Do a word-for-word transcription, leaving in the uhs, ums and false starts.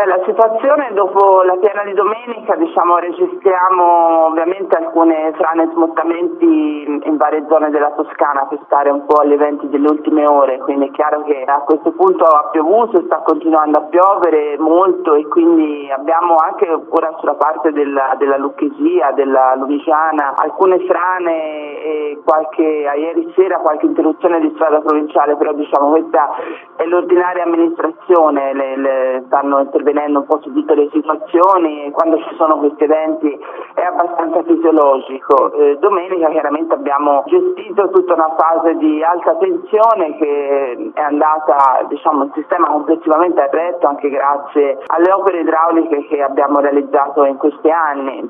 Beh, la situazione dopo la piena di domenica, diciamo, registriamo ovviamente alcune frane e smottamenti in varie zone della Toscana per stare un po' agli eventi delle ultime ore, quindi è chiaro che a questo punto ha piovuto, sta continuando a piovere molto e quindi abbiamo anche ora sulla parte della, della Lucchesia, della Lunigiana, alcune frane e qualche, ieri sera qualche interruzione di strada provinciale, però diciamo questa è l'ordinaria amministrazione, le, le, stanno intervenendo un po' su tutte le situazioni, quando ci sono questi eventi è abbastanza fisiologico. Eh, domenica chiaramente abbiamo gestito tutta una fase di alta tensione che è andata, diciamo, il sistema complessivamente a retto anche grazie alle opere idrauliche che abbiamo realizzato in questi anni.